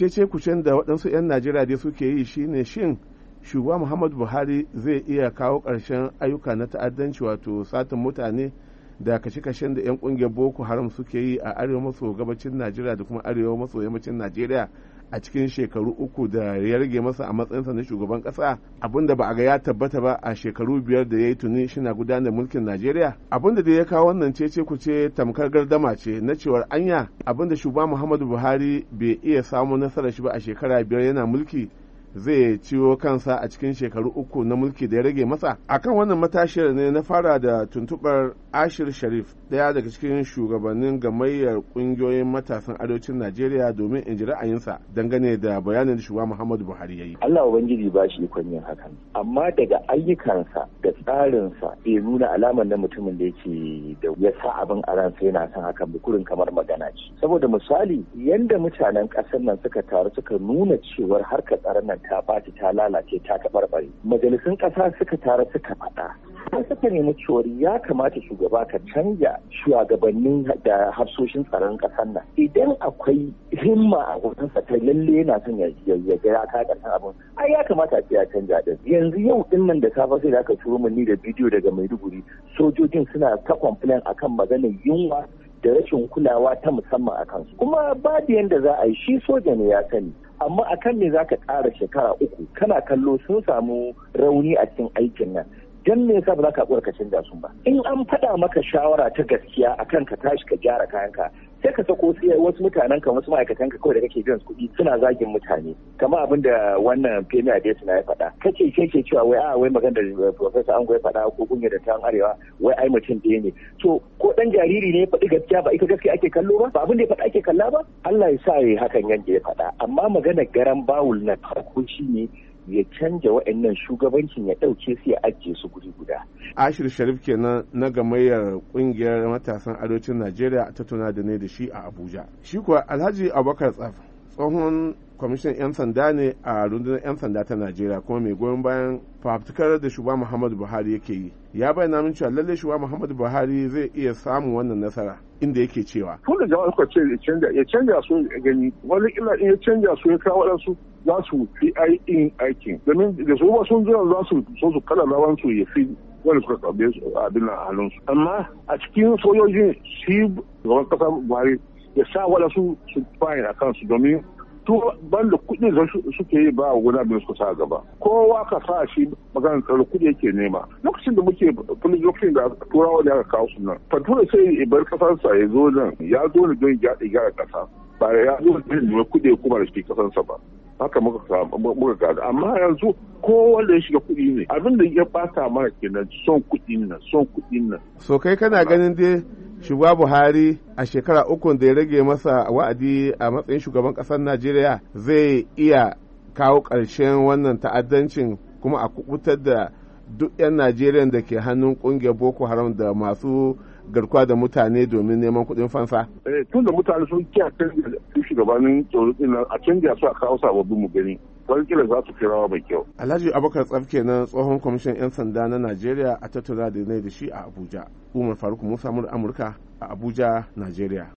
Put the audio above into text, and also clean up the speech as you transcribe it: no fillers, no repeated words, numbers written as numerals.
cece kucen da waɗansu 'yan Najeriya dai suke yi shine shin shugaba Muhammadu Buhari zai iya kawo ƙarshen ayyuka na ta'addanci wato satin mutane da kashe-kashen da 'yan ƙungiyar Boko Haram suke yi a arewa maso gabacin Najeriya da kuma arewa maso yammacin Najeriya a cikin shekaru 3 da ya rage masa a matsayinsa na shugaban ƙasa, abinda ba a ga ya tabbata ba a shekaru 5 da ya yi tuni shina gudanar mulkin Najeriya. Abinda da ya kawo wannan cece kuce tamkar gardama ce na cewar anya abinda shugaba Muhammadu Buhari bai iya samu nasarar shi ba a shekara 5 yana mulki zai ciwo kansa a cikin shekaru 3 na mulki da ya rage masa. Akan wannan matashiyar ne na fara da tuntubar Ashir Sharif, daya daga cikin shugabannin gamayyar kungiyoyin matasan arewacin Najeriya, domin in ji ra'ayinsa dangane da bayanin da shugaba Muhammadu Buhari ya yi. Allah ubangiji ba shi ikon yin hakan, amma daga ayyukansa da tsarinsa bai nuna alamar na mutumin da yake da ya sa abin a ransa yana son hakan bukurin kamar magana ce. Saboda misali yanda mutanen ƙasar nan suka taru suka nuna cewar harkar tsaron nan ta ɓaci ta lalace ta taɓarɓare, majalisun ƙasa suka taru suka faɗa sai suka nemi cewar ya kamata shugaba ka canja shugabannin da hafsoshin tsaron ƙasar nan. Idan akwai himma a wajensa ta lalle yana son ya ga ya ka ƙarshen abin, ai ya kamata a ce ya canja din. Yanzu yau din nan da safe sai da aka turo ni da bidiyo daga Maiduguri, sojojin suna ta complain akan maganar yunwa da rashin kulawa ta musamman a kansu. Kuma babu yanda za a yi, shi soja ne ya sani, amma akan ne za ka ƙara shekara 3 kana kallo sun samu rauni a cikin aikin nan. Dan me yasa ba za ka ka canja su ba? In an faɗa maka shawara ta gaskiya akan ka tashi ka gyara kayanka, sai ka sako wasu mutanen ka, wasu ma'aikatan ka kawai da kake biyan kuɗi suna zagin mutane, kamar abin da wannan Femi Adesina ya faɗa. Kace ke cewa wai magana da Professor Ango ya faɗa ko kungiyar da ta arewa wai ai mutum ɗaya ne. To ko dan jariri ne ya faɗi gaskiya ba ita gaskiya ake kallo ba? Ba abin da ya faɗa ake kalla ba? Allah ya sa yayi hakan yanda ya faɗa. Amma magana garan bawul na farko shine ya canja waɗannan shugabancin, ya ɗauke su ya ajiye su guri guda. Ashir Sharif kenan na gamayyar ƙungiyar matasan arewacin Najeriya a tattauna da ne da shi a Abuja. Shi kuwa Alhaji Abubakar Tsaf tsohon kwamishin 'yan sanda ne a rundunar 'yan sanda ta Najeriya kuma mai goyon bayan fafutukar da shugaba Muhammadu Buhari yake yi. Ya bayyana min cewa lallai shugaba Muhammadu Buhari zai iya samun wannan nasara, inda yake cewa tun da jama'a suka ce ya canja su gani, wani illa in ya canja su ya kawo waɗansu za su fi aikin, domin da su ba sun zuwa za su so su kala rawan su ya fi wanda suka karbe su abin a hannunsu. Amma a cikin sojojin shi gaban kasa Buhari ya sa waɗansu su fayin a kansu, domin to banda kuɗi da suke yi ba wani abin suka sa gaba. Kowa ka sa shi maganar tsaro kuɗi yake nema. Lokacin da muke lokacin da turawa da aka kawo su nan, fatura sai ya bar kasarsa ya zo nan, ya zo ne don gyara kasa, ba ya zo ne don kuɗi kuma da shi kasarsa ba. Haka muka gada, amma yanzu ko wanda ya shiga kuɗi ne, abin da ya bata mana kenan son kuɗin nan. So kai kana ganin dai shugaba Buhari a shekara 3 da ya rage masa wa'adi a matsayin shugaban ƙasar Najeriya zai iya kawo ƙarshen wannan ta'addancin kuma a kubutar da duk 'yan Najeriya da ke hannun ƙungiyar Boko Haram da masu garkuwa da mutane domin neman kuɗin fansa? Tun da mutane sun kiyaye shugabannin tsoro a canja su a kawo sababbin mu gani, wani kila za su rawa mai kyau. Alhaji Abubakar Tsaf kenan tsohon kwamishin 'yan sanda na Najeriya a tattauna da shi a Abuja. Umar Faruk Musa Amurka a Abuja, Najeriya.